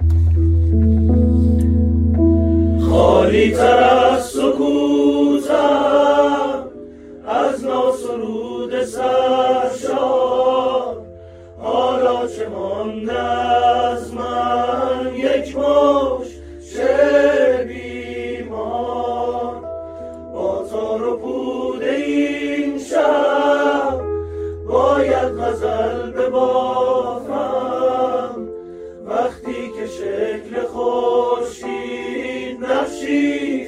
خالی تر از سکوتم از ناسرود سرشار، حالا چه مانده از من یک مشت شعر بیمار. با تار و پود این شب باید غزل ببافم، وقتی که شکل خورشید نقشی